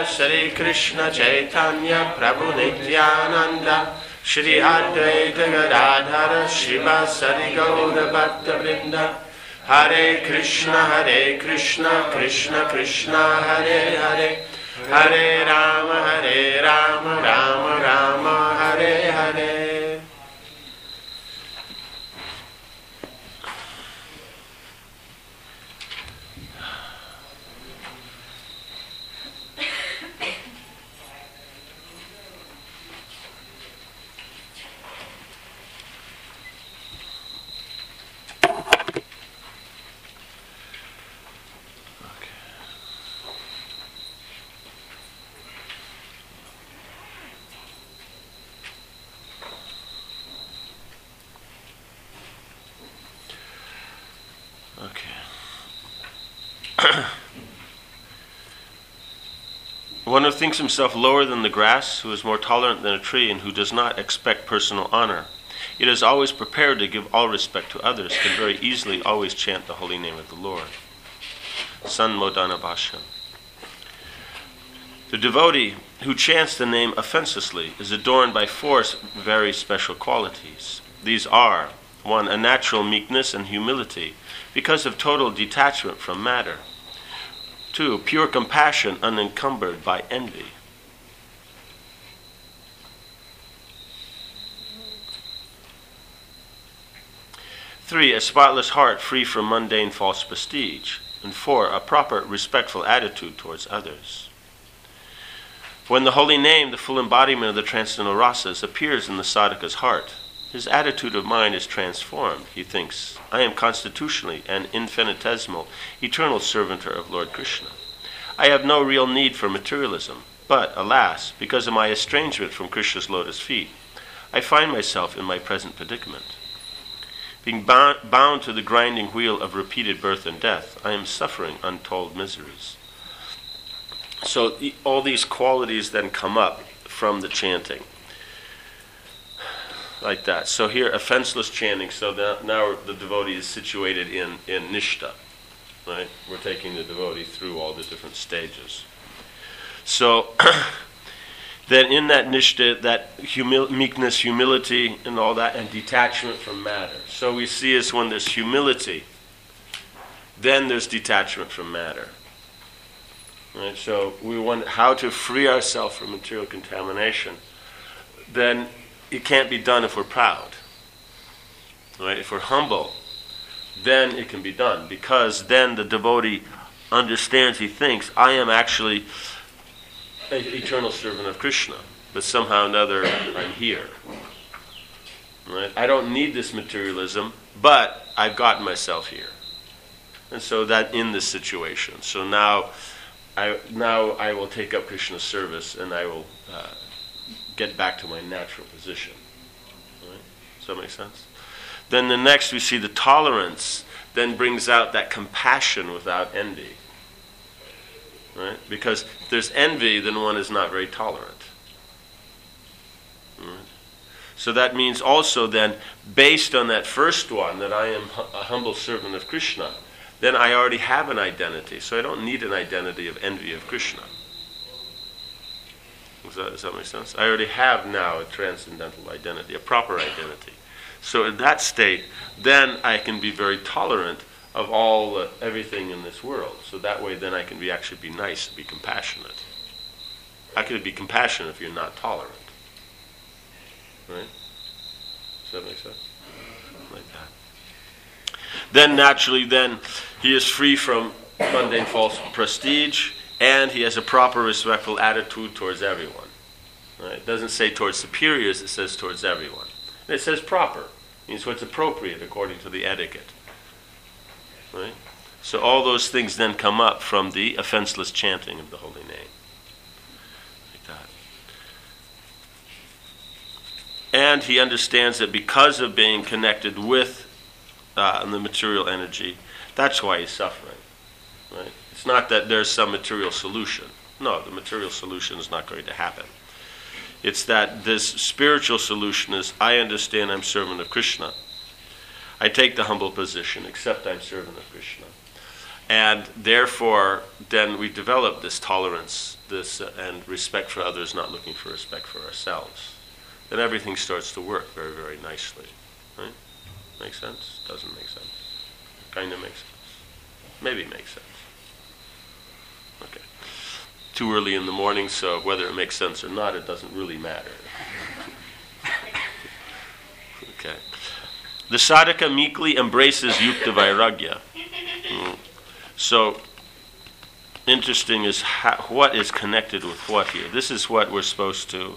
Shri Krishna Chaitanya Prabhu Nityananda Shri Advaita Gadadhara Shiva Sari Gaura Bhatta Vrinda Hare Krishna Krishna Krishna Hare Hare Hare Rama Rama Rama Hare Hare. One who thinks himself lower than the grass, who is more tolerant than a tree, and who does not expect personal honor, yet is always prepared to give all respect to others, can very easily always chant the holy name of the Lord. Sanmodana Bhashya. The devotee who chants the name offenselessly is adorned by four very special qualities. These are: 1. A natural meekness and humility, because of total detachment from matter. 2. Pure compassion unencumbered by envy. 3. A spotless heart free from mundane false prestige. And 4. A proper respectful attitude towards others. When the holy name, the full embodiment of the transcendental rasas, appears in the sadhaka's heart, his attitude of mind is transformed. He thinks, I am constitutionally an infinitesimal, eternal servant of Lord Krishna. I have no real need for materialism, but, alas, because of my estrangement from Krishna's lotus feet, I find myself in my present predicament. Being bound to the grinding wheel of repeated birth and death, I am suffering untold miseries. So all these qualities then come up from the chanting. Like that. So here, offenseless chanting. So now the devotee is situated in nishta. Right? We're taking the devotee through all the different stages. So then in that nishta, that meekness, humility, and all that, and detachment from matter. So we see is when there's humility, then there's detachment from matter. Right? So we want how to free ourselves from material contamination. Then it can't be done if we're proud. Right? If we're humble, then it can be done. Because then the devotee understands, he thinks, I am actually an eternal servant of Krishna. But somehow or another, I'm here. Right? I don't need this materialism, but I've gotten myself here. And so that in this situation. So now I will take up Krishna's service and I will get back to my natural position. Right? Does that make sense? Then the next we see the tolerance then brings out that compassion without envy. Right? Because if there's envy, then one is not very tolerant. Right? So that means also then, based on that first one, that I am a humble servant of Krishna, then I already have an identity. So I don't need an identity of envy of Krishna. Does that make sense? I already have now a transcendental identity, a proper identity. So in that state, then I can be very tolerant of everything in this world. So that way then I can actually be nice, be compassionate. How could it be compassionate if you're not tolerant? Right? Does that make sense? Like that. Then naturally, then he is free from mundane false prestige, and he has a proper respectful attitude towards everyone. Right? It doesn't say towards superiors, it says towards everyone. And it says proper. It means what's appropriate according to the etiquette. Right? So all those things then come up from the offenseless chanting of the holy name. Like that. And he understands that because of being connected with the material energy, that's why he's suffering. Right? It's not that there's some material solution. No, the material solution is not going to happen. It's that this spiritual solution is, I understand I'm servant of Krishna. I take the humble position, accept I'm servant of Krishna. And therefore, then we develop this tolerance, and respect for others, not looking for respect for ourselves. Then everything starts to work very, very nicely. Right? Make sense? Doesn't make sense. Kind of makes sense. Maybe makes sense. Okay. Too early in the morning, so whether it makes sense or not, it doesn't really matter. Okay. The sadhaka meekly embraces yukta vairagya. So, interesting is what is connected with what here. This is what we're supposed to...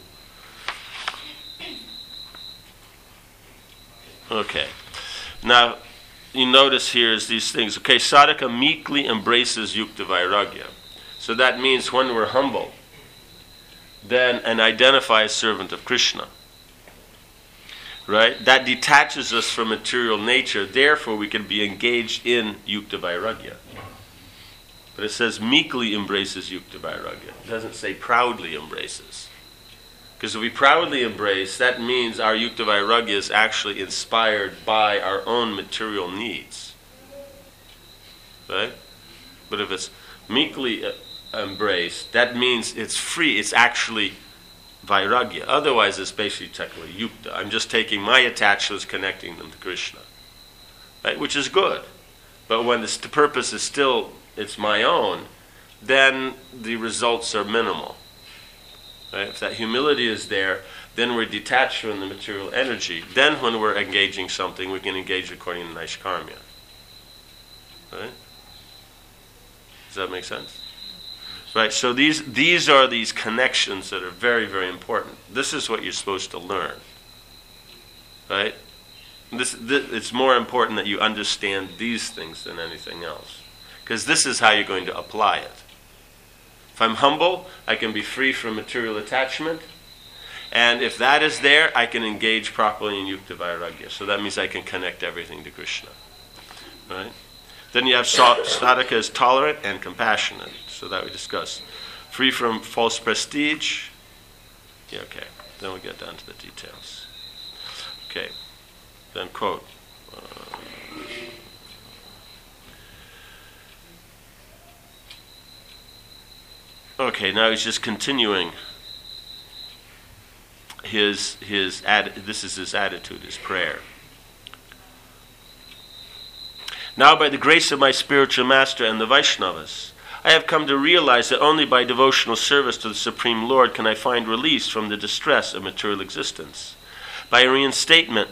Okay. Now, you notice here is these things. Okay, sadhaka meekly embraces yukta vairagya. So that means when we're humble, then and identify as servant of Krishna. Right? That detaches us from material nature. Therefore, we can be engaged in yukta vairagya. But it says meekly embraces yukta vairagya. It doesn't say proudly embraces. Because if we proudly embrace, that means our yukta vairagya is actually inspired by our own material needs. Right? But if it's meekly embraced, that means it's free. It's actually vairagya. Otherwise, it's basically technically yukta. I'm just taking my attachments, connecting them to Krishna. Right? Which is good. But when the purpose is still, it's my own, then the results are minimal. Right? If that humility is there, then we're detached from the material energy. Then when we're engaging something, we can engage according to Naishkarmya. Right? Does that make sense? Right, so these are these connections that are very, very important. This is what you're supposed to learn. Right? It's more important that you understand these things than anything else. Because this is how you're going to apply it. If I'm humble, I can be free from material attachment. And if that is there, I can engage properly in yukta vairagya. So that means I can connect everything to Krishna. Right? Then you have sadhaka is tolerant and compassionate. So that we discussed. Free from false prestige. Yeah, okay. Then we get down to the details. Okay. Then quote. Okay, now he's just continuing this is his attitude, his prayer. Now by the grace of my spiritual master and the Vaishnavas, I have come to realize that only by devotional service to the Supreme Lord can I find release from the distress of material existence. By reinstatement,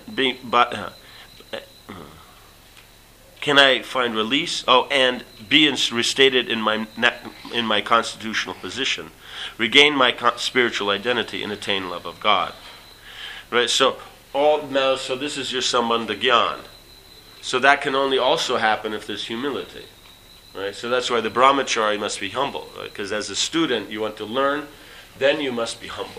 can I find release? And be restated in my constitutional position, regain my spiritual identity, and attain love of God. Right. So this is your sambandha gyan. So that can only also happen if there's humility. Right? So that's why the brahmachari must be humble. Because as a student, you want to learn, then you must be humble.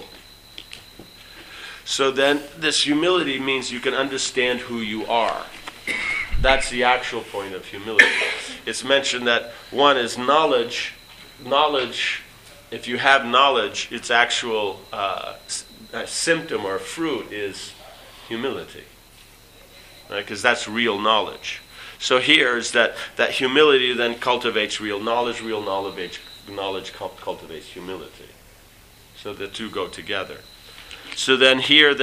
So then this humility means you can understand who you are. That's the actual point of humility. It's mentioned that one is knowledge. Knowledge, if you have knowledge, its actual symptom or fruit is humility. Right? Because that's real knowledge. So here is that humility then cultivates real knowledge cultivates humility. So the two go together. So then here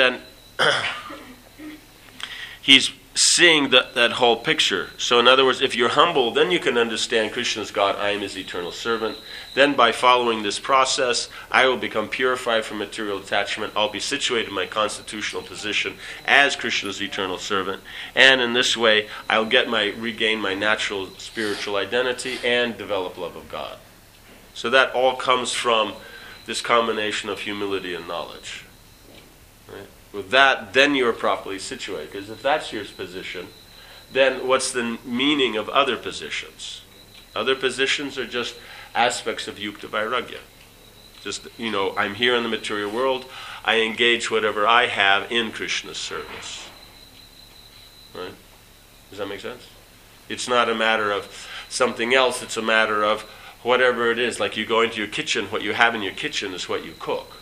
he's seeing that whole picture. So in other words, if you're humble, then you can understand Krishna's God, I am his eternal servant. Then by following this process, I will become purified from material attachment. I'll be situated in my constitutional position as Krishna's eternal servant. And in this way, I'll regain my natural spiritual identity and develop love of God. So that all comes from this combination of humility and knowledge. Right? With that, then you're properly situated. Because if that's your position, then what's the meaning of other positions? Other positions are just aspects of yukta vairagya. Just, I'm here in the material world. I engage whatever I have in Krishna's service. Right? Does that make sense? It's not a matter of something else. It's a matter of whatever it is. Like you go into your kitchen, what you have in your kitchen is what you cook.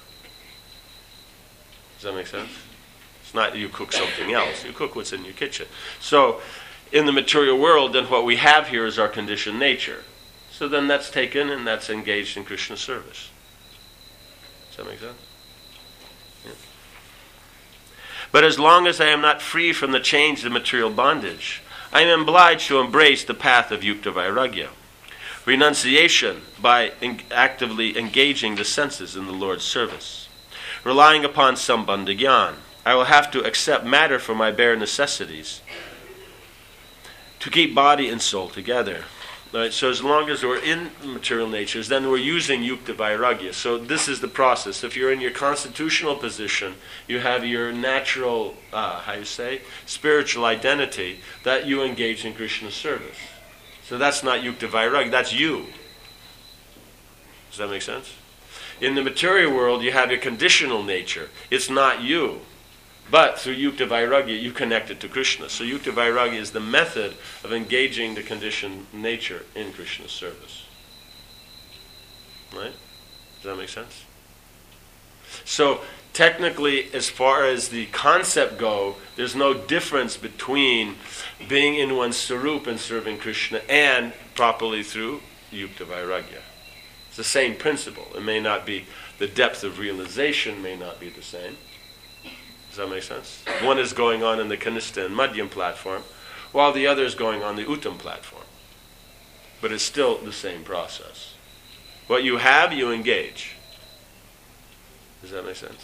Does that make sense? It's not that you cook something else. You cook what's in your kitchen. So in the material world, then what we have here is our conditioned nature. So then that's taken and that's engaged in Krishna service. Does that make sense? Yeah. But as long as I am not free from the chains of material bondage, I am obliged to embrace the path of Yukta Vairagya, renunciation by actively engaging the senses in the Lord's service. Relying upon Sambandha Gyan, I will have to accept matter for my bare necessities to keep body and soul together. Right? So as long as we're in material natures, then we're using Yukta Vairagya. So this is the process. If you're in your constitutional position, you have your natural, spiritual identity that you engage in Krishna's service. So that's not Yukta Vairagya, that's you. Does that make sense? In the material world, you have your conditional nature. It's not you. But through Yukta Vairagya, you connect it to Krishna. So Yukta Vairagya is the method of engaging the conditioned nature in Krishna's service. Right? Does that make sense? So technically, as far as the concept go, there's no difference between being in one's sarup and serving Krishna and properly through Yukta Vairagya. It's the same principle. It may not be, the depth of realization may not be the same. Does that make sense? One is going on in the Kanishta and Madhyam platform, while the other is going on the Uttam platform. But it's still the same process. What you have, you engage. Does that make sense?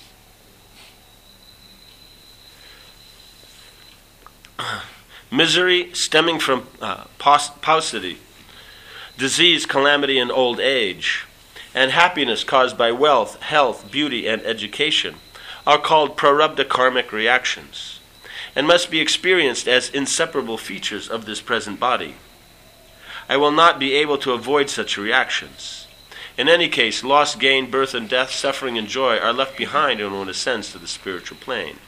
Misery stemming from paucity, disease, calamity, and old age, and happiness caused by wealth, health, beauty, and education are called prarabdha karmic reactions, and must be experienced as inseparable features of this present body. I will not be able to avoid such reactions. In any case, loss, gain, birth and death, suffering and joy are left behind when one ascends to the spiritual plane.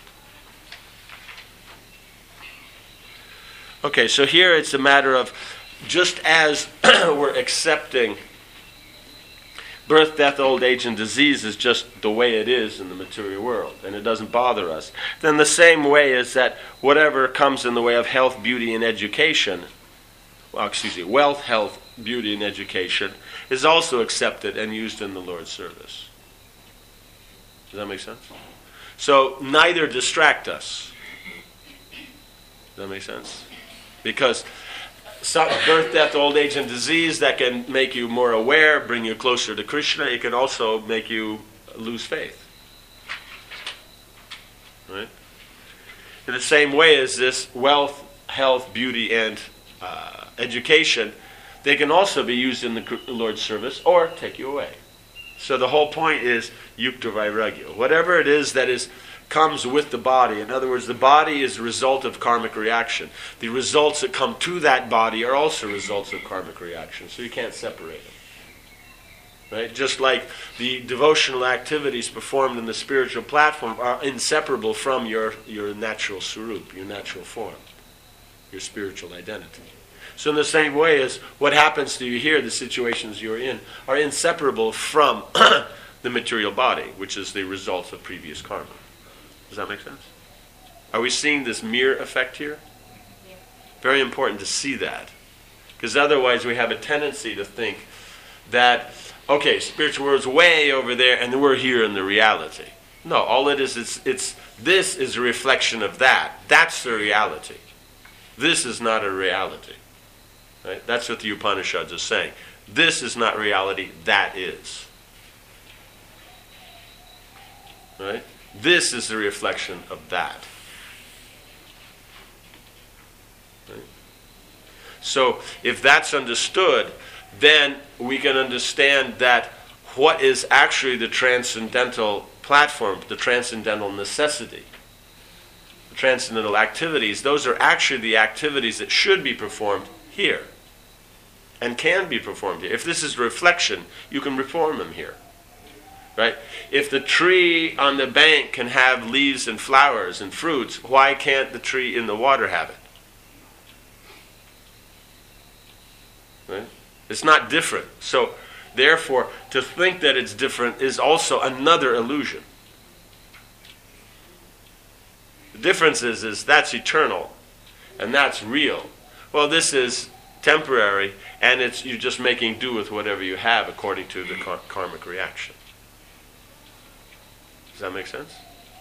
Okay, so here it's a matter of, just as we're accepting birth, death, old age, and disease is just the way it is in the material world, and it doesn't bother us, then the same way is that whatever comes in the way of health, beauty, and education, wealth, health, beauty, and education, is also accepted and used in the Lord's service. Does that make sense? So neither distract us. Does that make sense? Because birth, death, old age, and disease, that can make you more aware, bring you closer to Krishna. It can also make you lose faith. Right? In the same way as this wealth, health, beauty, and education, they can also be used in the Lord's service or take you away. So the whole point is Yukta Vairagya. Whatever it is that comes with the body. In other words, the body is a result of karmic reaction. The results that come to that body are also results of karmic reaction. So you can't separate them. Right? Just like the devotional activities performed in the spiritual platform are inseparable from your natural sarup, your natural form, your spiritual identity. So in the same way as what happens to you here, the situations you're in, are inseparable from the material body, which is the results of previous karma. Does that make sense? Are we seeing this mirror effect here? Yeah. Very important to see that. Because otherwise we have a tendency to think that, okay, spiritual world's way over there and we're here in the reality. No, all it is, this is a reflection of that. That's the reality. This is not a reality. Right? That's what the Upanishads are saying. This is not reality, that is. Right? This is the reflection of that. Right? So, if that's understood, then we can understand that what is actually the transcendental platform, the transcendental necessity, the transcendental activities, those are actually the activities that should be performed here and can be performed here. If this is reflection, you can perform them here. Right? If the tree on the bank can have leaves and flowers and fruits, why can't the tree in the water have it? Right? It's not different. So, therefore, to think that it's different is also another illusion. The difference is that's eternal. And that's real. Well, this is temporary, and you're just making do with whatever you have according to the karmic reaction. Does that make sense?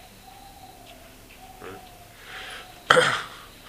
Right.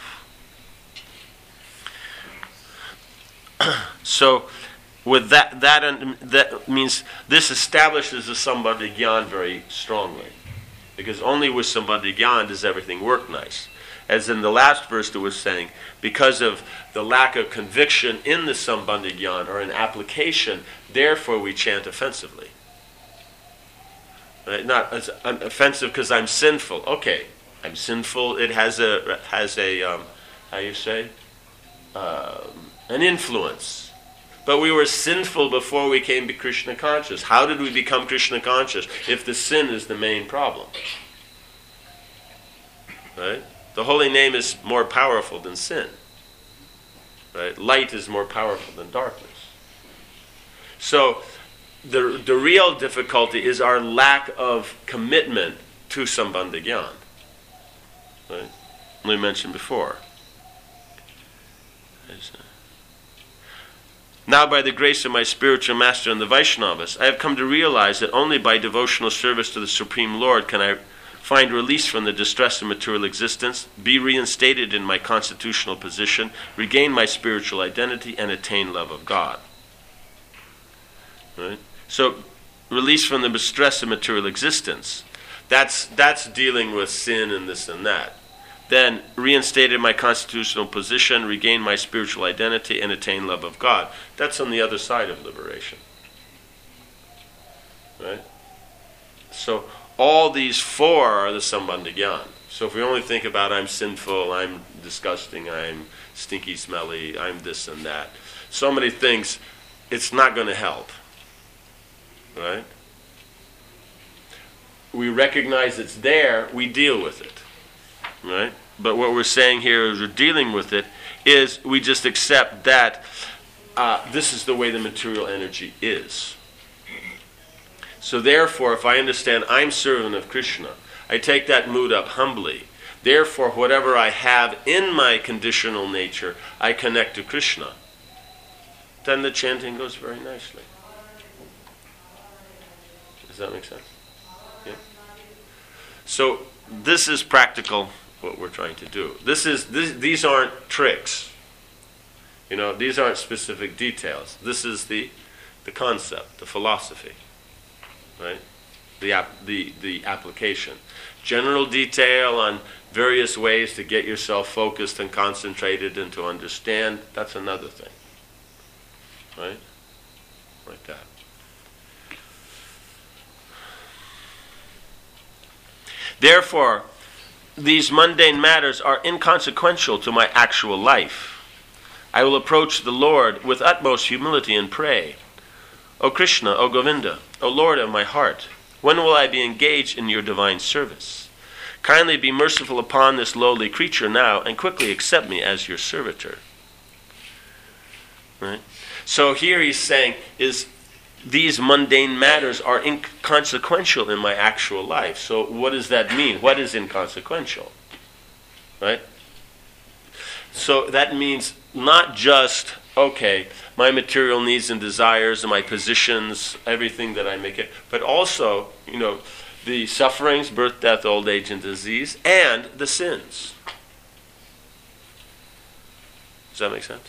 So, with that means this establishes the Sambandha Gyan very strongly, because only with Sambandha Gyan does everything work nice. As in the last verse that was saying, because of the lack of conviction in the Sambandha Gyan or in application, therefore we chant offensively. Right? Not as offensive because I'm sinful. Okay, I'm sinful. It has a how you say, an influence. But we were sinful before we came to Krishna conscious. How did we become Krishna conscious if the sin is the main problem? Right? The holy name is more powerful than sin. Right? Light is more powerful than darkness. So the real difficulty is our lack of commitment to Sambandha Gyan. Right? We mentioned before. Now, by the grace of my spiritual master and the Vaishnavas, I have come to realize that only by devotional service to the Supreme Lord can I find release from the distress of material existence, be reinstated in my constitutional position, regain my spiritual identity, and attain love of God. Right? So, release from the distress of material existence. That's dealing with sin and this and that. Then, reinstated my constitutional position, regain my spiritual identity, and attain love of God. That's on the other side of liberation. Right? So, all these four are the Sambandha Gyan. So if we only think about I'm sinful, I'm disgusting, I'm stinky, smelly, I'm this and that, so many things, it's not going to help. Right? We recognize it's there, we deal with it. Right? But what we're saying here is we're dealing with it is we just accept that this is the way the material energy is. So therefore, if I understand I'm servant of Krishna, I take that mood up humbly. Therefore, whatever I have in my conditional nature, I connect to Krishna. Then the chanting goes very nicely. Does that make sense? Yeah. So this is practical, what we're trying to do. These aren't tricks. These aren't specific details. This is the concept, the philosophy. Right? The application. General detail on various ways to get yourself focused and concentrated and to understand, that's another thing. Right? Like that. Therefore, these mundane matters are inconsequential to my actual life. I will approach the Lord with utmost humility and pray, O Krishna, O Govinda, O Lord of my heart, when will I be engaged in your divine service? Kindly be merciful upon this lowly creature now, and quickly accept me as your servitor. Right? So here he's saying, these mundane matters are inconsequential in my actual life. So what does that mean? What is inconsequential? Right? So that means not just, okay, my material needs and desires and my positions, everything that I make it, but also, the sufferings, birth, death, old age, and disease, and the sins. Does that make sense?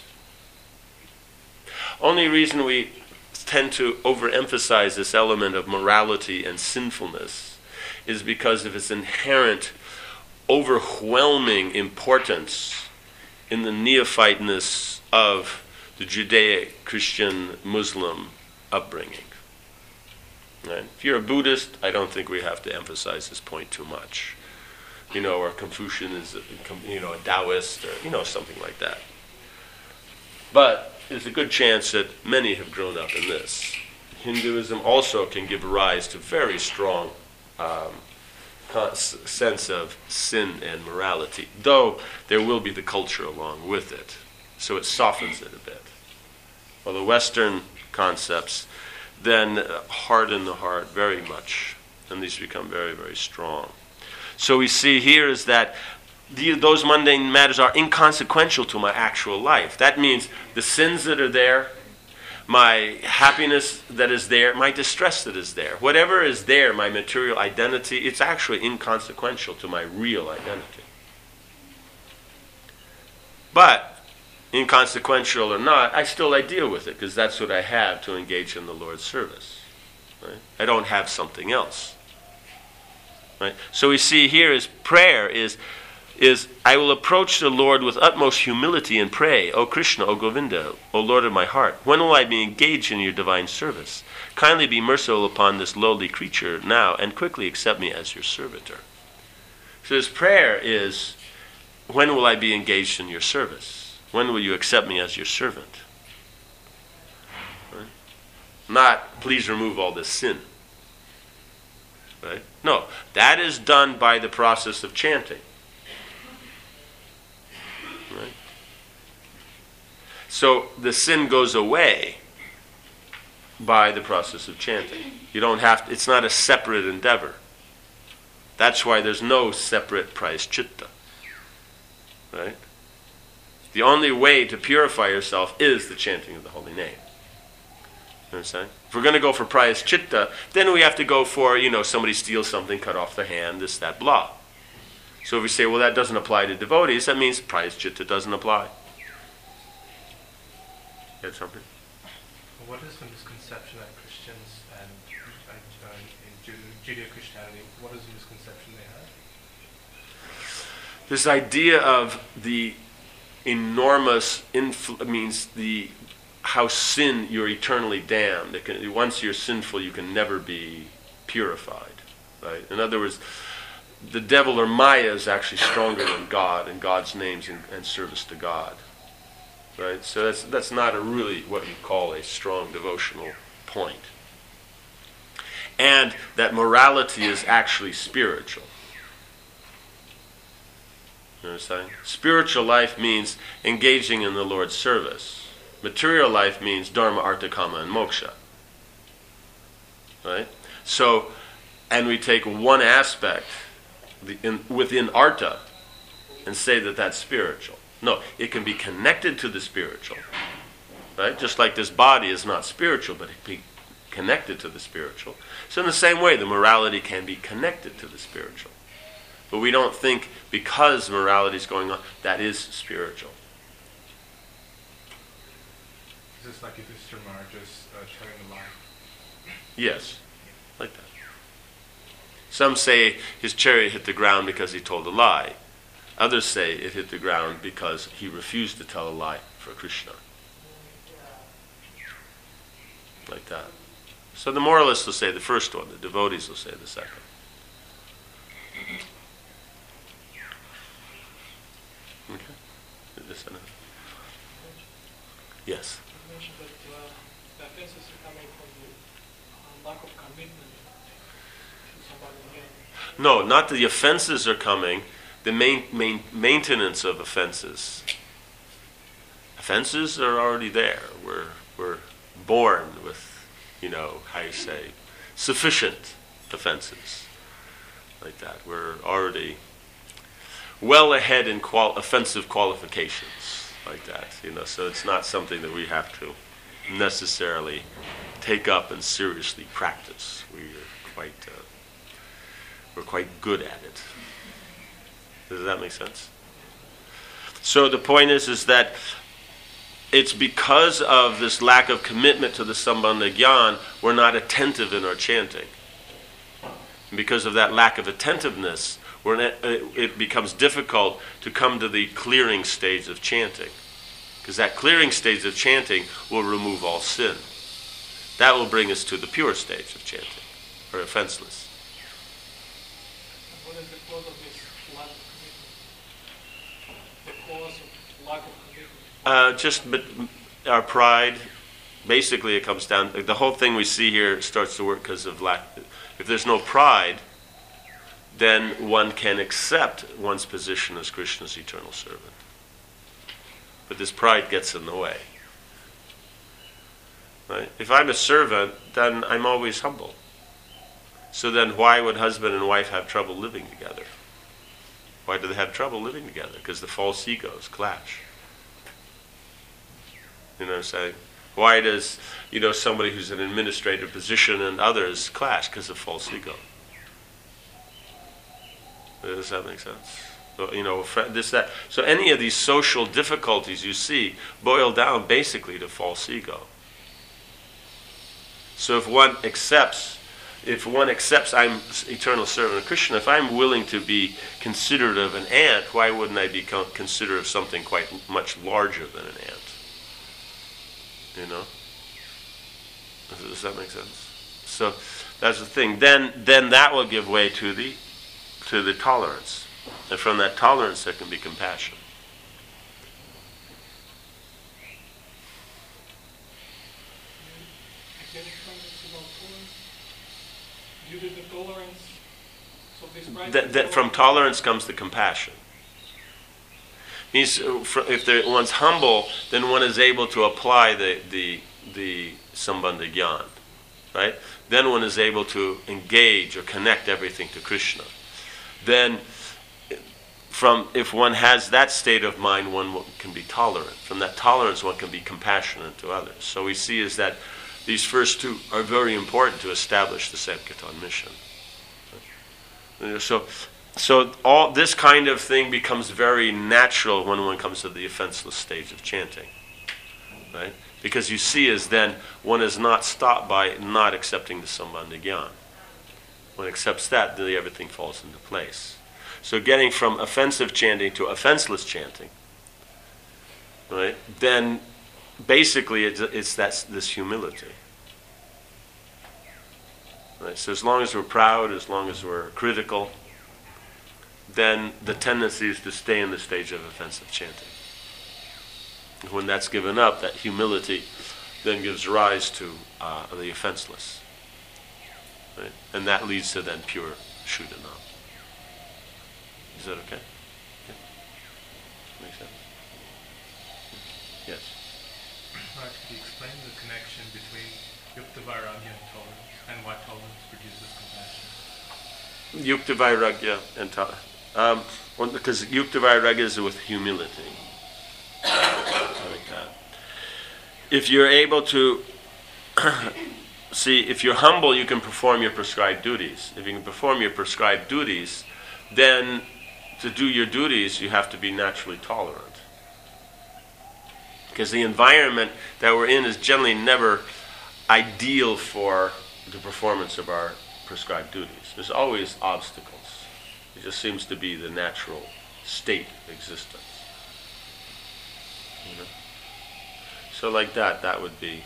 Only reason we tend to overemphasize this element of morality and sinfulness is because of its inherent, overwhelming importance in the neophyteness of the Judaic, Christian, Muslim upbringing. Right? If you're a Buddhist, I don't think we have to emphasize this point too much. Or Confucian is, a Taoist, or, something like that. But there's a good chance that many have grown up in this. Hinduism also can give rise to very strong sense of sin and morality, though there will be the culture along with it. So it softens it a bit. Well, the Western concepts then harden the heart very much, and these become very, very strong. So we see here is that those mundane matters are inconsequential to my actual life. That means the sins that are there, my happiness that is there, my distress that is there. Whatever is there, my material identity, it's actually inconsequential to my real identity. But, inconsequential or not, I deal with it because that's what I have to engage in the Lord's service. Right? I don't have something else. Right? So we see here is prayer is I will approach the Lord with utmost humility and pray, O Krishna, O Govinda, O Lord of my heart, when will I be engaged in your divine service? Kindly be merciful upon this lowly creature now and quickly accept me as your servitor. So his prayer is, when will I be engaged in your service? When will you accept me as your servant? Right? Not, please remove all this sin. Right? No, that is done by the process of chanting. Right? So the sin goes away by the process of chanting. You don't have to, it's not a separate endeavor. That's why there's no separate prayaschitta. Right? The only way to purify yourself is the chanting of the holy name. You understand? If we're going to go for prayaschitta, then we have to go for, somebody steals something, cut off their hand, this, that, blah. So if we say, well, that doesn't apply to devotees, that means prayaschitta doesn't apply. You had something? What is the misconception that Christians and in Judeo-Christianity, what is the misconception they have? This idea of the enormous means how sin, you're eternally damned. Once you're sinful, you can never be purified. Right? In other words, the devil or Maya is actually stronger than God and God's names and service to God. Right? So that's not really what you call a strong devotional point. And that morality is actually spiritual. You understand? Spiritual life means engaging in the Lord's service. Material life means dharma, artha, kama, and moksha. Right? So, and we take one aspect within artha and say that that's spiritual. No, it can be connected to the spiritual. Right? Just like this body is not spiritual, but it can be connected to the spiritual. So in the same way, the morality can be connected to the spiritual. But we don't think because morality is going on, that is spiritual. Is this like Yudhishthira just telling a lie? Yes, like that. Some say his chariot hit the ground because he told a lie. Others say it hit the ground because he refused to tell a lie for Krishna. Like that. So the moralists will say the first one, the devotees will say the second. Okay. Yes. You mentioned that the offenses are coming from the lack of commitment to somebody again. No, not the offenses are coming. The maintenance of offenses. Offenses are already there. We're born with, how you say, sufficient offenses. Like that. We're already well ahead in offensive qualifications. Like that. So it's not something that we have to necessarily take up and seriously practice. We're quite good at it. Does that make sense? So the point is that it's because of this lack of commitment to the Sambandha Gyan, we're not attentive in our chanting. And because of that lack of attentiveness, it becomes difficult to come to the clearing stage of chanting. Because that clearing stage of chanting will remove all sin. That will bring us to the pure stage of chanting, or offenseless. What is the cause of this lack of commitment? The cause of lack of commitment? Just our pride. Basically, it comes down. The whole thing we see here starts to work because of lack. If there's no pride, then one can accept one's position as Krishna's eternal servant. But this pride gets in the way. Right? If I'm a servant, then I'm always humble. So then why would husband and wife have trouble living together? Why do they have trouble living together? Because the false egos clash. You know what I'm saying? Why does, somebody who's in an administrative position and others clash? Because of false ego. Does that make sense? So, So any of these social difficulties you see boil down basically to false ego. So if one accepts I'm eternal servant of Krishna, if I'm willing to be considerate of an ant, why wouldn't I be considerate of something quite much larger than an ant? Does that make sense? So that's the thing. Then that will give way to the tolerance. And from that tolerance there can be compassion. Due to the tolerance, so that from tolerance comes the compassion. Means if one's humble, then one is able to apply the Sambandha Gyan, right? Then one is able to engage or connect everything to Krishna. Then, if one has that state of mind, one can be tolerant. From that tolerance, one can be compassionate to others. So we see is that these first two are very important to establish the Sankirtan mission. So all this kind of thing becomes very natural when one comes to the offenseless stage of chanting, right? Because you see is then one is not stopped by not accepting the Sambandha Gyan. One accepts that, then everything falls into place. So getting from offensive chanting to offenseless chanting, right? Then basically it's this humility. Right? So as long as we're proud, as long as we're critical, then the tendency is to stay in the stage of offensive chanting. When that's given up, that humility then gives rise to the offenseless. Right? And that leads to then pure Shuddhanam. Is that okay? Yeah. Makes sense? Yes? Right, could you explain the connection between Yukta Vairagya and tolerance, and why tolerance produces compassion? Yukta Vairagya and tolerance. Because Yukta Vairagya is with humility. Like that. If you're able to see, if you're humble, you can perform your prescribed duties. If you can perform your prescribed duties, then to do your duties, you have to be naturally tolerant. Because the environment that we're in is generally never ideal for the performance of our prescribed duties. There's always obstacles. It just seems to be the natural state of existence. You know? So like that would be...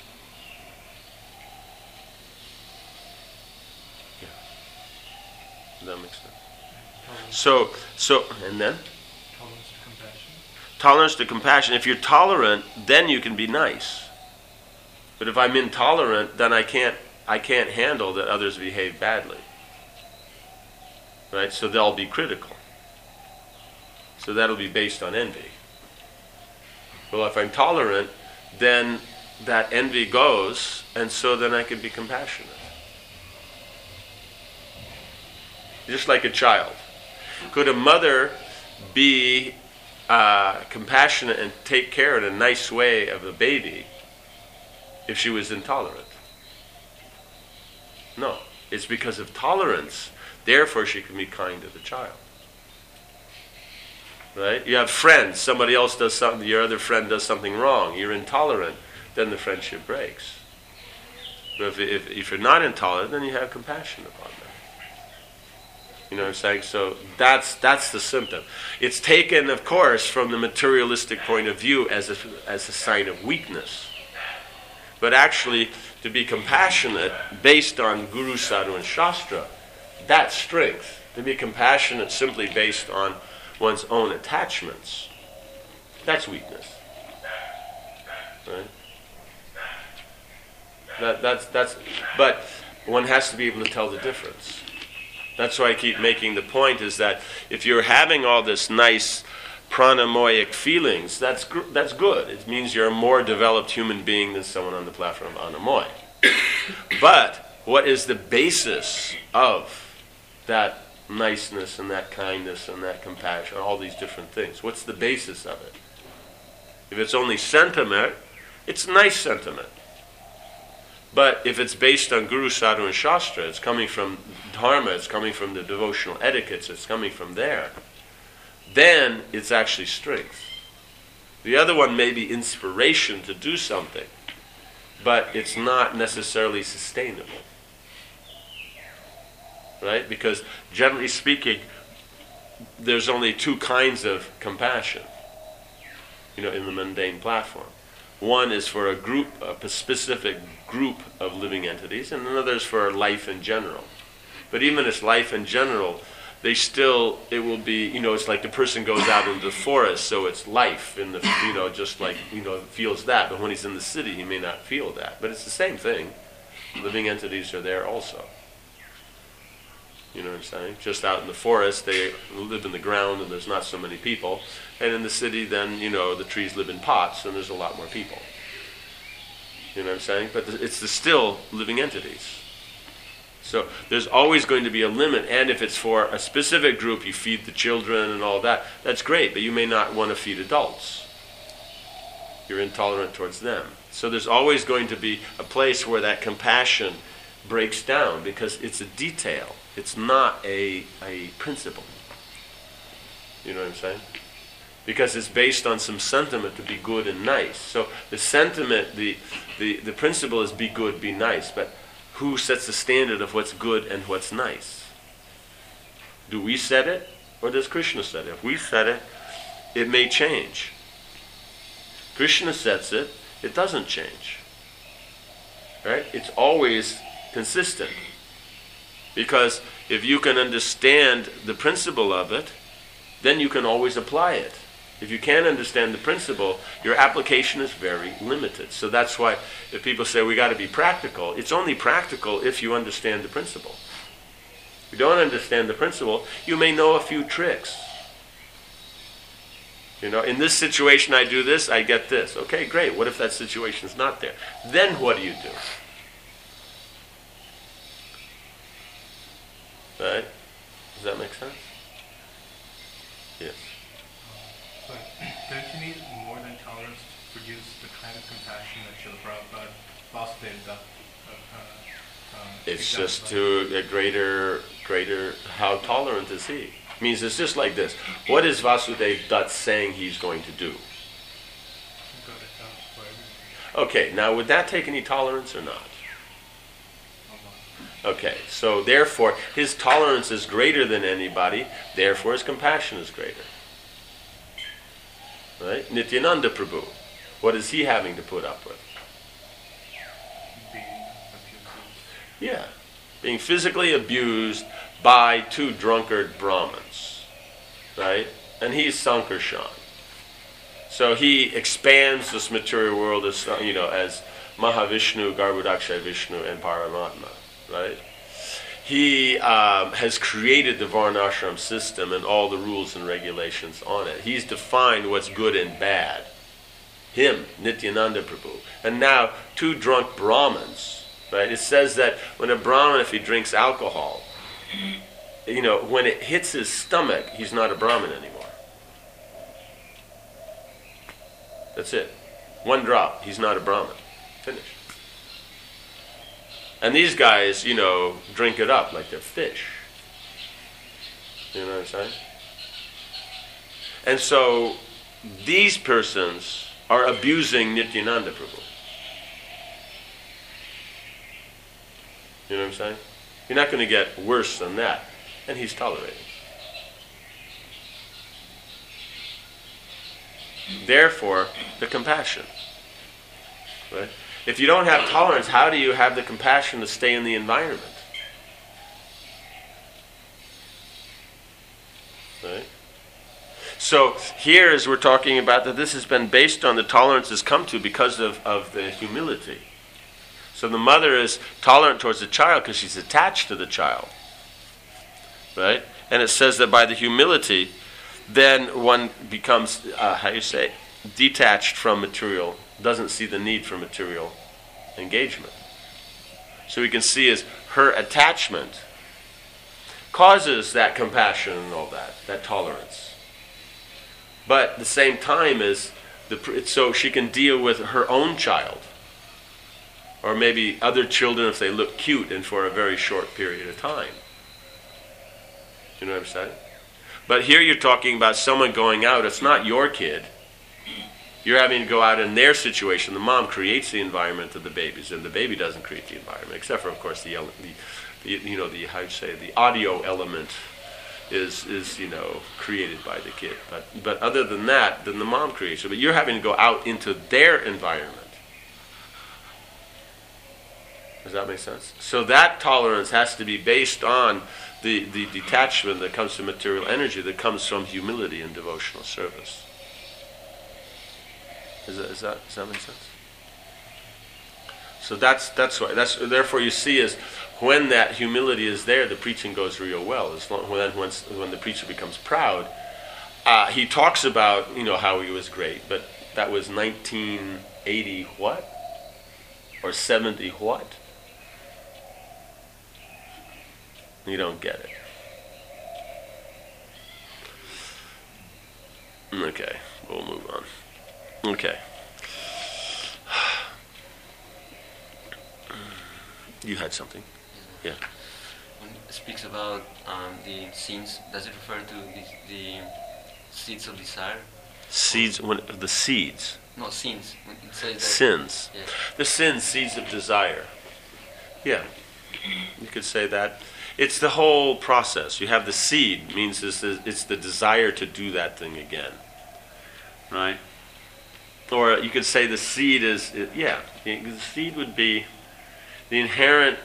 Yeah. Does that make sense? So, and then? Tolerance to compassion. Tolerance to compassion. If you're tolerant, then you can be nice. But if I'm intolerant, then I can't handle that others behave badly. Right? So they'll be critical. So that'll be based on envy. Well, if I'm tolerant, then that envy goes, and so then I can be compassionate. Just like a child. Could a mother be compassionate and take care in a nice way of a baby if she was intolerant? No. It's because of tolerance. Therefore, she can be kind to the child. Right? You have friends. Somebody else does something. Your other friend does something wrong. You're intolerant. Then the friendship breaks. But if you're not intolerant, then you have compassion upon them. You know what I'm saying? So that's the symptom. It's taken, of course, from the materialistic point of view as a sign of weakness. But actually, to be compassionate based on Guru, Sadhu, and Shastra, that's strength. To be compassionate simply based on one's own attachments, that's weakness. Right? But one has to be able to tell the difference. That's why I keep making the point is that if you're having all this nice pranamoyic feelings, that's good. It means you're a more developed human being than someone on the platform of Anamoy. But what is the basis of that niceness and that kindness and that compassion, all these different things. What's the basis of it? If it's only sentiment, it's nice sentiment. But if it's based on Guru, Sadhu, and Shastra, it's coming from Dharma, it's coming from the devotional etiquettes, it's coming from there, then it's actually strength. The other one may be inspiration to do something, but it's not necessarily sustainable. Right? Because generally speaking, there's only two kinds of compassion, in the mundane platform. One is for a specific group of living entities, and another is for life in general. But even as life in general, it will be, it's like the person goes out into the forest, so it's life in the, just like, feels that. But when he's in the city, he may not feel that. But it's the same thing. Living entities are there also. You know what I'm saying? Just out in the forest, they live in the ground and there's not so many people. And in the city, then, the trees live in pots and there's a lot more people. You know what I'm saying? But it's the still living entities. So there's always going to be a limit. And if it's for a specific group, you feed the children and all that, that's great. But you may not want to feed adults. You're intolerant towards them. So there's always going to be a place where that compassion breaks down because it's a detail. It's not a principle. You know what I'm saying? Because it's based on some sentiment to be good and nice. So the sentiment, the principle is be good, be nice. But who sets the standard of what's good and what's nice? Do we set it, or does Krishna set it? If we set it, it may change. Krishna sets it, it doesn't change. Right? It's always consistent. Because if you can understand the principle of it, then you can always apply it. If you can't understand the principle, your application is very limited. So that's why if people say we got to be practical, it's only practical if you understand the principle. If you don't understand the principle, you may know a few tricks. In this situation I do this, I get this. Okay, great. What if that situation is not there? Then what do you do? Right? Does that make sense? Yes. But don't you need more than tolerance to produce the kind of compassion that Srila Prabhupada Vasudeva It's just to a greater, how tolerant is he? Means it's just like this. What is Vasudeva Dutt saying he's going to do? Okay, now would that take any tolerance or not? Okay, so therefore his tolerance is greater than anybody, therefore his compassion is greater. Right? Nityananda Prabhu, what is he having to put up with? Yeah, being physically abused by two drunkard Brahmins, right? And he's Sankarshan. So he expands this material world as Mahavishnu, Garbhodakshay Vishnu, and Paramatma, right? He has created the Varnashram system and all the rules and regulations on it. He's defined what's good and bad. Him, Nityananda Prabhu. And now, two drunk Brahmins, right? It says that when a Brahmin, if he drinks alcohol, when it hits his stomach, he's not a Brahmin anymore. That's it. One drop, he's not a Brahmin. Finished. And these guys, drink it up like they're fish. You know what I'm saying? And so, these persons are abusing Nityananda Prabhu. You know what I'm saying? You're not going to get worse than that. And he's tolerating. Therefore, the compassion. Right? If you don't have tolerance, how do you have the compassion to stay in the environment? Right? So here, as we're talking about that, this has been based on the tolerance has come to because of the humility. So the mother is tolerant towards the child because she's attached to the child. Right? And it says that by the humility, then one becomes, detached from material, doesn't see the need for material engagement. So we can see as her attachment causes that compassion and all that tolerance. But at the same time is so she can deal with her own child, or maybe other children if they look cute and for a very short period of time. You know what I'm saying? But here you're talking about someone going out. It's not your kid. You're having to go out in their situation. The mom creates the environment of the babies, and the baby doesn't create the environment, except for, of course, the audio element is created by the kid. But other than that, then the mom creates it. But you're having to go out into their environment. Does that make sense? So that tolerance has to be based on the detachment that comes from material energy, that comes from humility and devotional service. Does that make sense? So that's why. Therefore you see is when that humility is there, the preaching goes real well. When the preacher becomes proud, he talks about how he was great, but that was 1980 what? Or 70 what? You don't get it. Okay, we'll move on. Okay. You had something? Yeah. When it speaks about the sins, does it refer to the seeds of desire? Seeds, the seeds? No, sins. When it says that, sins. Yes. The sins, seeds of desire. Yeah. You could say that. It's the whole process. You have the seed, means it's the desire to do that thing again. Right? Or you could say the seed is, the seed would be the inherent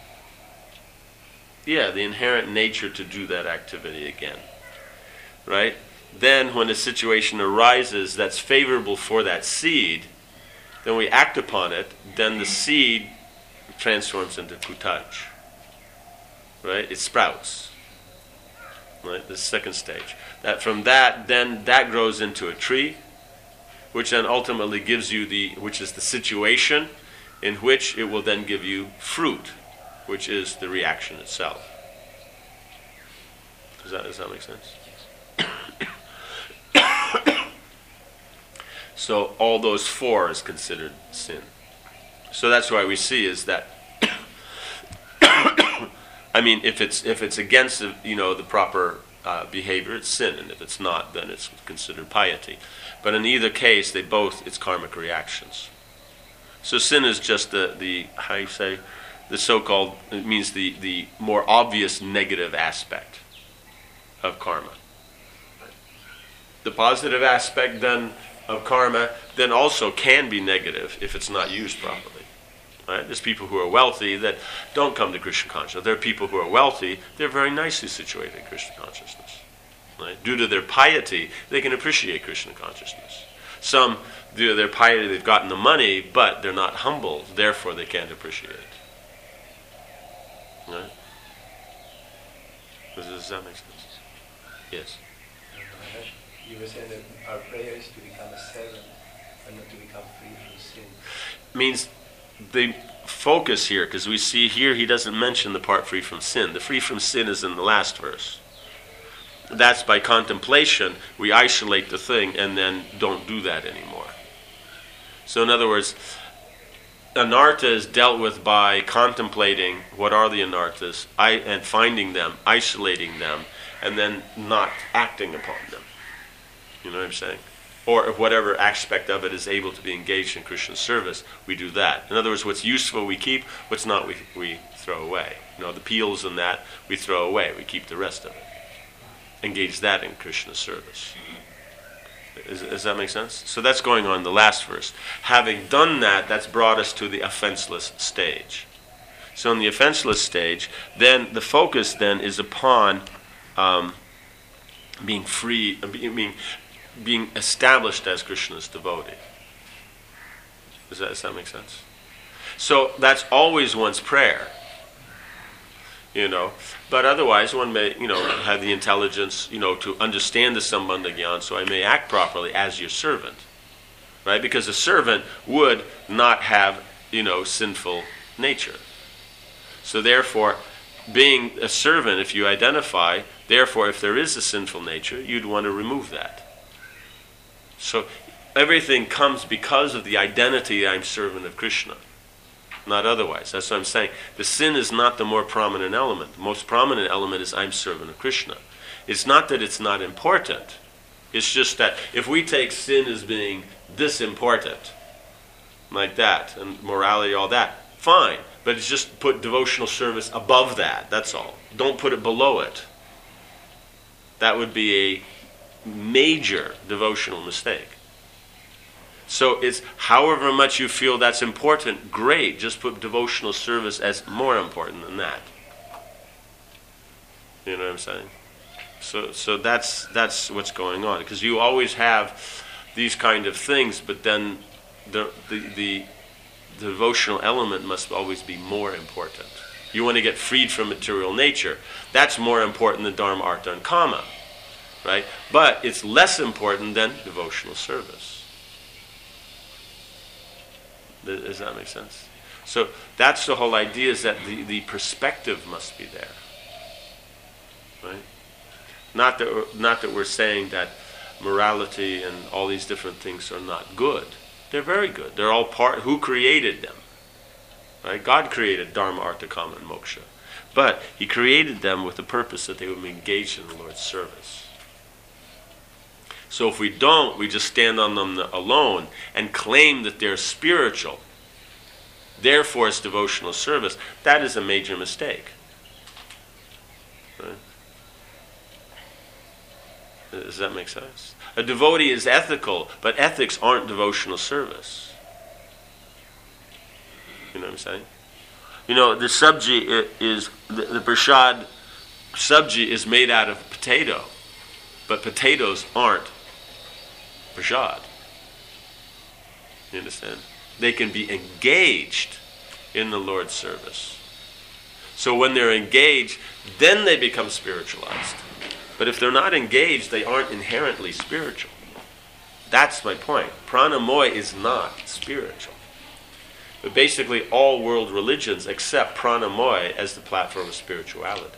nature to do that activity again. Right? Then when a situation arises that's favorable for that seed, then we act upon it, then the seed transforms into kutaj. Right? It sprouts. Right? The second stage. Then that grows into a tree, which then ultimately gives you which is the situation in which it will then give you fruit, which is the reaction itself. Does that make sense? So all those four is considered sin. So that's why we see is that I mean, if it's against the proper behavior, it's sin, and if it's not, then it's considered piety. But in either case, it's karmic reactions. So sin is just the so-called, it means the more obvious negative aspect of karma. The positive aspect then of karma then also can be negative if it's not used properly. Right? There's people who are wealthy that don't come to Krishna consciousness. There are people who are wealthy, they're very nicely situated in Krishna consciousness. Right? Due to their piety, they can appreciate Krishna consciousness. Some, due to their piety, they've gotten the money, but they're not humble, therefore they can't appreciate it. Right? Does that make sense? Yes. You were saying that our prayer is to become a servant and not to become free from sin. Means the focus here, because we see here he doesn't mention the part free from sin. The free from sin is in the last verse. That's by contemplation, we isolate the thing and then don't do that anymore. So in other words, anartha is dealt with by contemplating what are the anarthas and finding them, isolating them, and then not acting upon them. You know what I'm saying? Or if whatever aspect of it is able to be engaged in Krishna's service, we do that. In other words, what's useful we keep, what's not we throw away. The peels and that we throw away, we keep the rest of it. Engage that in Krishna's service. Does that make sense? So that's going on in the last verse. Having done that, that's brought us to the offenseless stage. So in the offenseless stage, then the focus then is upon being free, being established as Krishna's devotee. Does that make sense? So that's always one's prayer. But otherwise one may, have the intelligence, to understand the Sambandha Gyan, so I may act properly as your servant. Right? Because a servant would not have, sinful nature. So therefore, being a servant, if you identify, therefore, if there is a sinful nature, you'd want to remove that. So everything comes because of the identity I'm servant of Krishna, not otherwise. That's what I'm saying. The sin is not the more prominent element. The most prominent element is I'm servant of Krishna. It's not that it's not important. It's just that if we take sin as being this important, like that, and morality, all that, fine. But it's just put devotional service above that, that's all. Don't put it below it. That would be a major devotional mistake. So it's however much you feel that's important, great. Just put devotional service as more important than that. You know what I'm saying? So that's what's going on. Because you always have these kind of things, but then the devotional element must always be more important. You want to get freed from material nature. That's more important than Dharma, Artha, and Kama. Right? But it's less important than devotional service. Does that make sense? So that's the whole idea, is that the perspective must be there. Right? Not that we're saying that morality and all these different things are not good. They're very good. They're all part. Who created them? Right? God created Dharma, Artha, Kama, and Moksha. But He created them with the purpose that they would be engaged in the Lord's service. So if we don't, we just stand on them alone and claim that they're spiritual. Therefore, it's devotional service. That is a major mistake. Right? Does that make sense? A devotee is ethical, but ethics aren't devotional service. You know what I'm saying? You know, the sabji is, the prasad sabji is made out of potato, but potatoes aren't prasad. You understand? They can be engaged in the Lord's service. So when they're engaged, then they become spiritualized. But if they're not engaged, they aren't inherently spiritual. That's my point. Pranamoy is not spiritual. But basically all world religions accept Pranamoy as the platform of spirituality.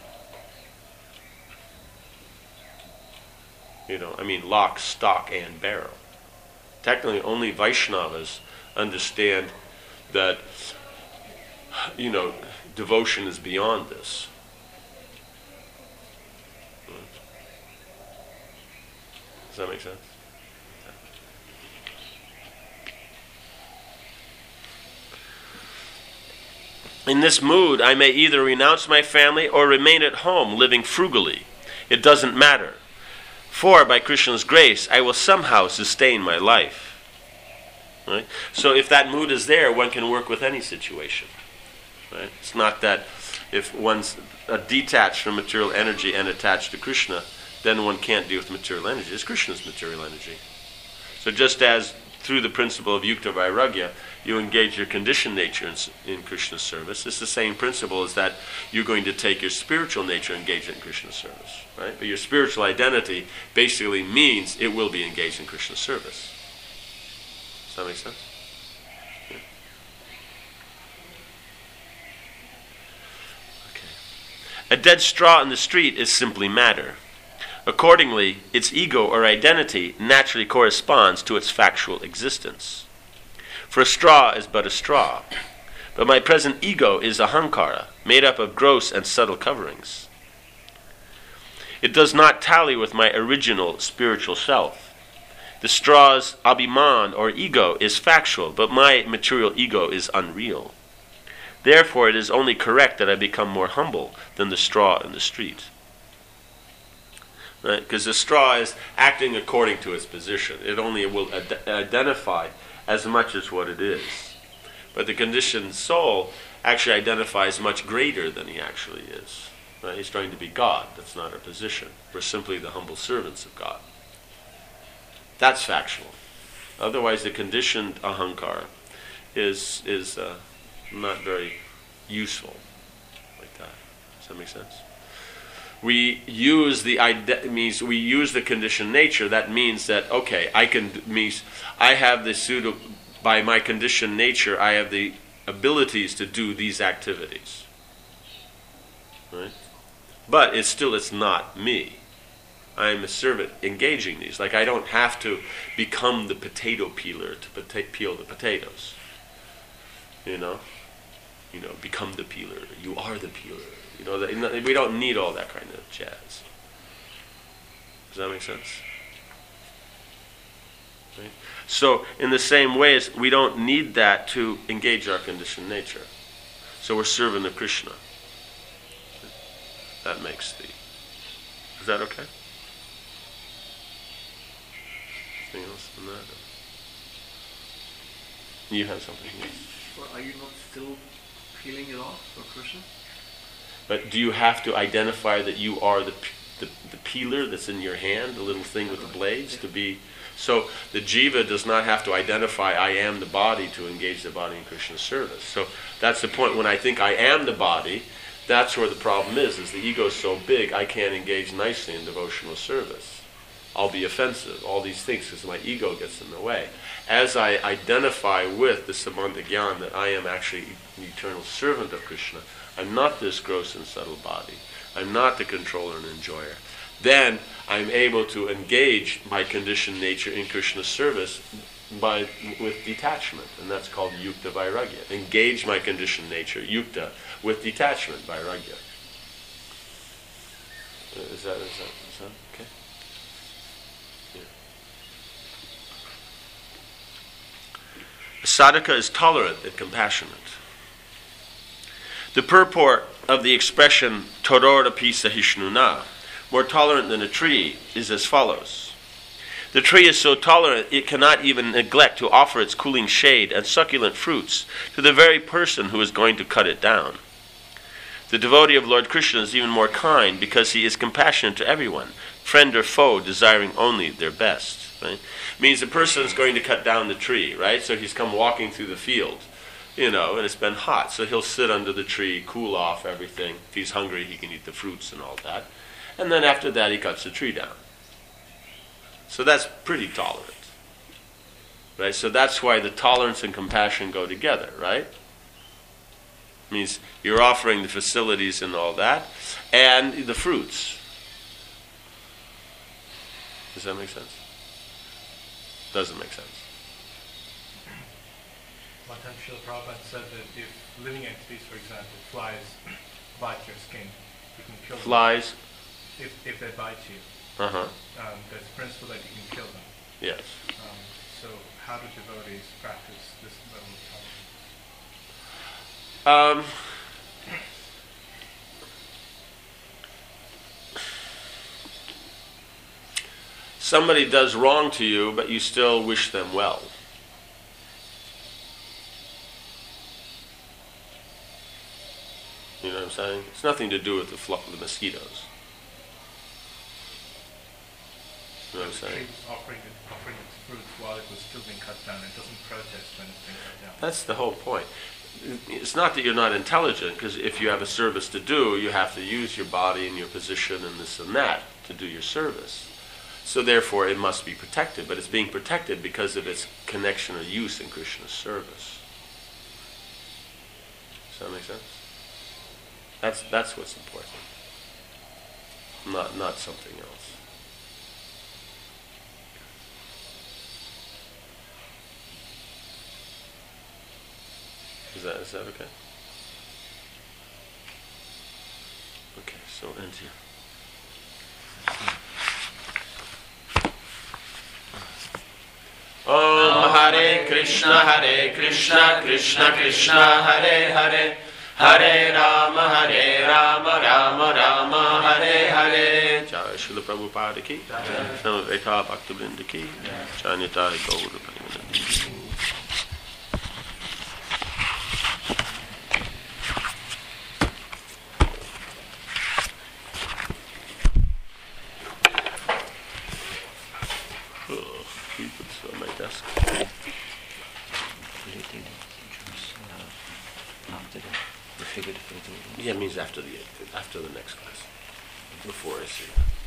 You know, I mean lock, stock, and barrel. Technically only Vaishnavas understand that, you know, devotion is beyond this. Does that make sense? In this mood, I may either renounce my family or remain at home living frugally. It doesn't matter. For by Krishna's grace, I will somehow sustain my life. Right? So if that mood is there, one can work with any situation. Right? It's not that if one's detached from material energy and attached to Krishna, then one can't deal with material energy. It's Krishna's material energy. So just as through the principle of yukta vairagya, you engage your conditioned nature in Krishna's service, it's the same principle as that you're going to take your spiritual nature and engage it in Krishna's service. Right? But your spiritual identity basically means it will be engaged in Krishna's service. Does that make sense? Yeah. Okay. A dead straw in the street is simply matter. Accordingly, its ego or identity naturally corresponds to its factual existence. For a straw is but a straw, but my present ego is ahankara, made up of gross and subtle coverings. It does not tally with my original spiritual self. The straw's abhiman or ego is factual, but my material ego is unreal. Therefore, it is only correct that I become more humble than the straw in the street. Right? Because the straw is acting according to its position. It only will identify as much as what it is. But the conditioned soul actually identifies much greater than he actually is. Right? He's trying to be God. That's not our position. We're simply the humble servants of God. That's factual. Otherwise, the conditioned ahankara is not very useful like that. Does that make sense? We use the conditioned nature. That means that I have the by my conditioned nature, I have the abilities to do these activities. right? But it's not me. I'm a servant engaging these. Like I don't have to become the potato peeler to peel the potatoes. You know, become the peeler. You are the peeler. We don't need all that kind of jazz. Does that make sense? Right? So, in the same way, we don't need that to engage our conditioned nature. So we're servant of Krishna. That makes the... Is that okay? Anything else on that? You have something? Yes. Well, are you not still peeling it off for Krishna? But do you have to identify that you are the peeler that's in your hand, the little thing with the blades, to be... So the jiva does not have to identify I am the body to engage the body in Krishna's service. So that's the point. When I think I am the body, that's where the problem is the ego is so big I can't engage nicely in devotional service. I'll be offensive, all these things, because my ego gets in the way. As I identify with the Sambandha Gyan that I am actually an eternal servant of Krishna, I'm not this gross and subtle body, I'm not the controller and enjoyer, then I'm able to engage my conditioned nature in Krishna's service with detachment, and that's called yukta vairagya. Engage my conditioned nature, yukta, with detachment, vairagya. Is that okay? Yeah. A sadhaka is tolerant and compassionate. The purport of the expression tororapi sahishnuna, more tolerant than a tree, is as follows. The tree is so tolerant it cannot even neglect to offer its cooling shade and succulent fruits to the very person who is going to cut it down. The devotee of Lord Krishna is even more kind because he is compassionate to everyone, friend or foe, desiring only their best. Right? Means the person is going to cut down the tree, right? So he's come walking through the field, and it's been hot. So he'll sit under the tree, cool off everything. If he's hungry, he can eat the fruits and all that. And then after that, he cuts the tree down. So that's pretty tolerant. Right? So that's why the tolerance and compassion go together, right? Means you're offering the facilities and all that, and the fruits. Does that make sense? Doesn't make sense. One time Srila Prabhupada said that if living entities, for example, flies bite your skin, you can kill them. Flies? If they bite you. Uh-huh. There's a principle that you can kill them. Yes. So how do devotees practice this level of tolerance? Somebody does wrong to you, but you still wish them well. You know what I'm saying? It's nothing to do with the mosquitoes. You know what I'm saying? The tree was offering its fruits while it was still being cut down. It doesn't protest when it's being cut down. That's the whole point. It's not that you're not intelligent, because if you have a service to do, you have to use your body and your position and this and that to do your service. So therefore it must be protected, but it's being protected because of its connection or use in Krishna's service. Does that make sense? That's what's important. Not something else. Is that okay? Okay, so end here. Om Hare Krishna, Krishna Krishna, Hare Hare, Hare Rama, Rama Rama, Hare Hare. Jai Srila Prabhupada ki, Swami Ekha Bhaktivinoda ki, Jai Nitai Gaura Premanandi. Yeah, it means after the next class, before I see that.